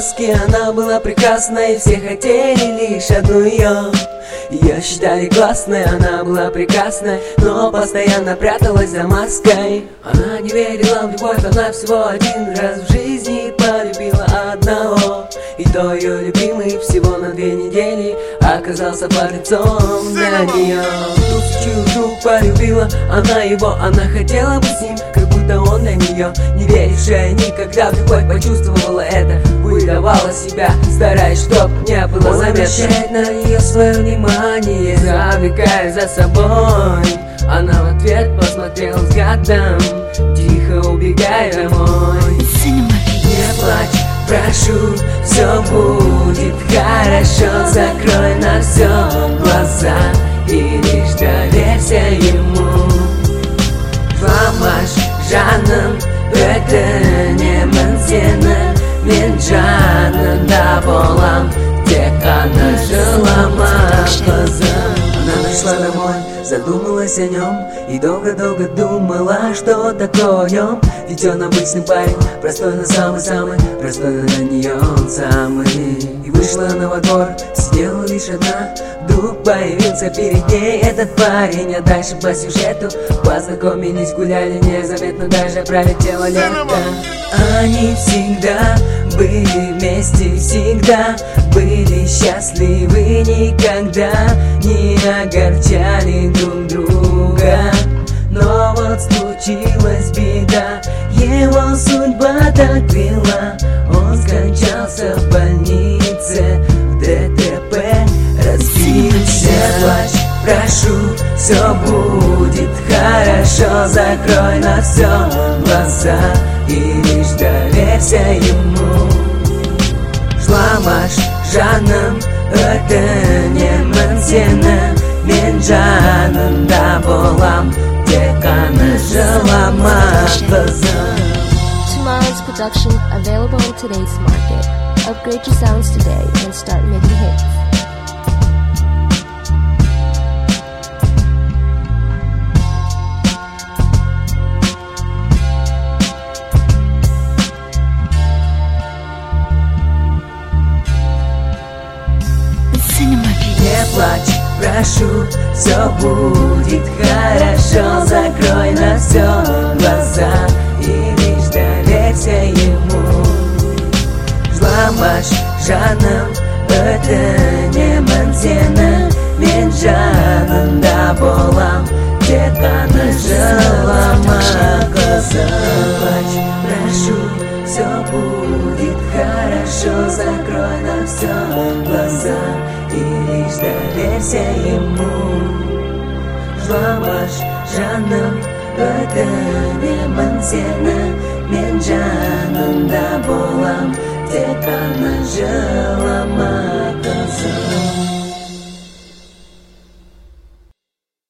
маске. Она была прекрасной, все хотели лишь одну ее. Ее считали классной, она была прекрасной, но постоянно пряталась за маской. Она не верила в любовь, она всего один раз в жизни полюбила одного. И то ее любимый всего на 2 недели оказался подлецом для нее. Тут вдруг полюбила она его, она хотела быть с ним, как будто он для нее. Не верившая никогда в любовь почувствовала это, выдавала себя, стараясь, чтоб не было заметно. Обращает на нее свое внимание, завлекая за собой. Она в ответ посмотрела взглядом, тихо убегая домой. Не плачь, прошу, все будет хорошо. Закрой на все глаза и лишь доверься ему. Жламаш жаным өтінемін сені, мен жанында болам, тек қана жылама қызым. Она пришла домой, задумалась о нем и долго-долго думала, что такое он. Ведь он обычный парень, простой, но самый-самый простой на нее он самый. И вышла она во двор, сидела лишь одна. Вдруг появился перед ней этот парень, а дальше по сюжету познакомились, гуляли незаметно, даже пролетело лето. Они всегда были вместе, всегда были счастливы, никогда не огорчали друг друга. Но вот случилась беда, его судьба так вела. Он скончался в больнице, в ДТП разбился. Не плачь, прошу, все будет хорошо. Закрой на все глаза и лишь доверься ему. Жламаш жаным өтінемін сені, мен жанында болам, тек қана жылама қызым. Tomorrow's production available in today's market. Upgrade your sounds today and start making hits. Не плачь, прошу, все будет хорошо. Закрой на все глаза и лишь доверься ему. Жламаш жаным өтінемін сені, мен жанында болам, тек қана жылама қызым. Не плачь, прошу, все будет хорошо. Закрой на все глаза и лишь доверься ему. Жламаш жаным өтінемін сені, мен жанында болам, тек қана жылама қызым.